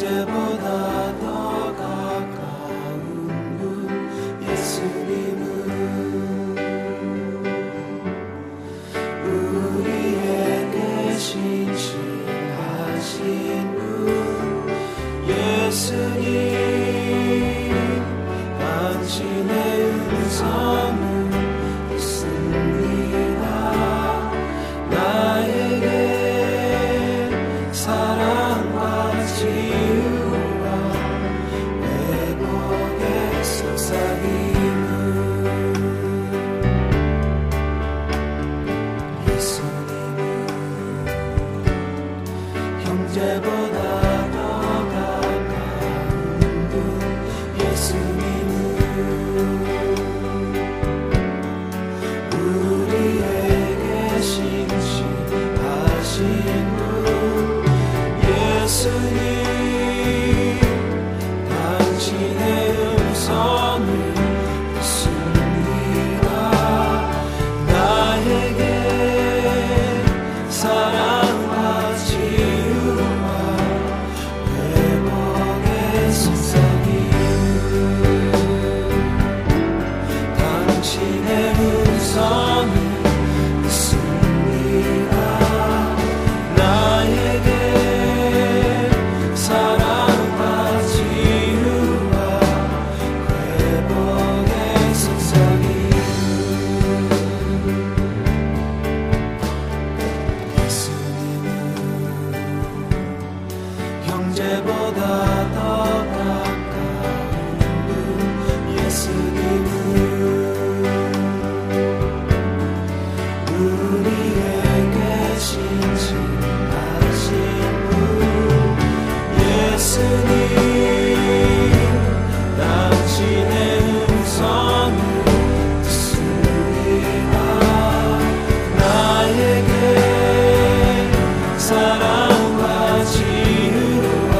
형제보다 더 가까운 분 예수님은 우리에게 신실하신 분 예수님 당신의 음성을 듣습니다. 나에게 사랑과 치유와 회복의 속삭임을 예수님은 형제보다 더 가까운 분 예수님은 우리에게 신실하신 분 예수님 당신의 음성을 듣습니다. 나에게 사랑과 치유와 회복의 속삭임을 당신의 음성을 듣습니다. 나에게 사랑과 치유와 회복의 속삭임을 예수님은 형제보다 더 가까운 분 예수님은 우리에게 신실하신 분 예수님 당신의 음성을 듣습니다. 나에게 사랑과 치유와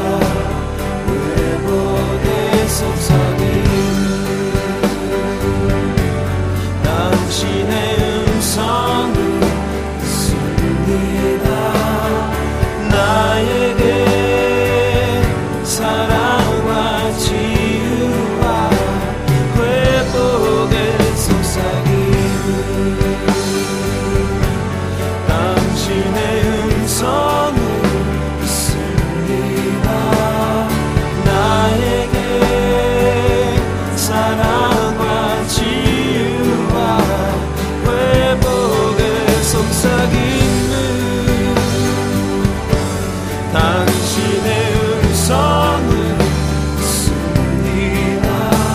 회복의 속삭임을 당신의 음성을 듣습니다. 나에게 사랑과 치유와 회복의 속삭임을 당신의 음성을 듣습니다. 나에게 사랑과 치유와 회복의 속삭임을 당신의 음성을 듣습니다.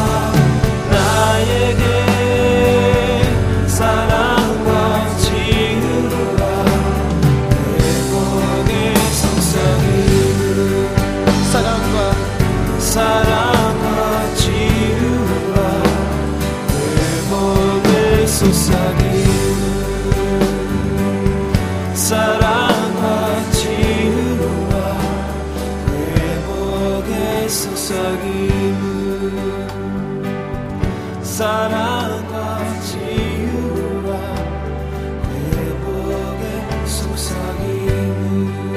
나에게 사랑과 치유와 회복의 속삭임을 사랑과 치유와 회복의 속삭임을 사랑과 치유와 회복의 속삭임을 사랑과 치유와 회복의 속삭임을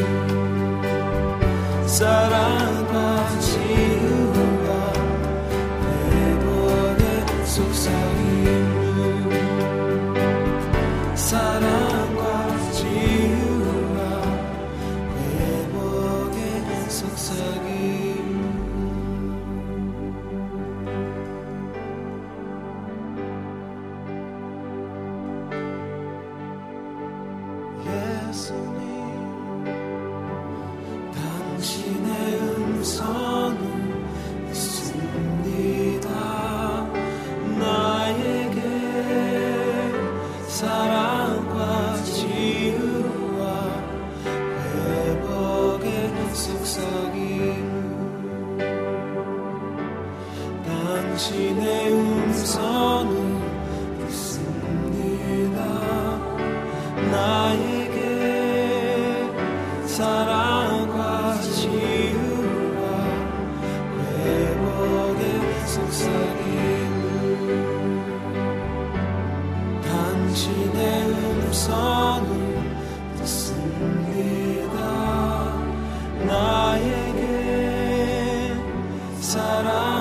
사랑과 치유와 회복의 속삭임을 사랑과 치유와 회복의 속삭임을 예수님 당신의 음성을 듣습니다. 나에게 사랑과 치유와 회복의 속삭임을 당신의 음성을 듣습니다. 나에게 사랑과 치유와 회복의 속삭임을 당신의 음성을 듣습니다. 나에게 사랑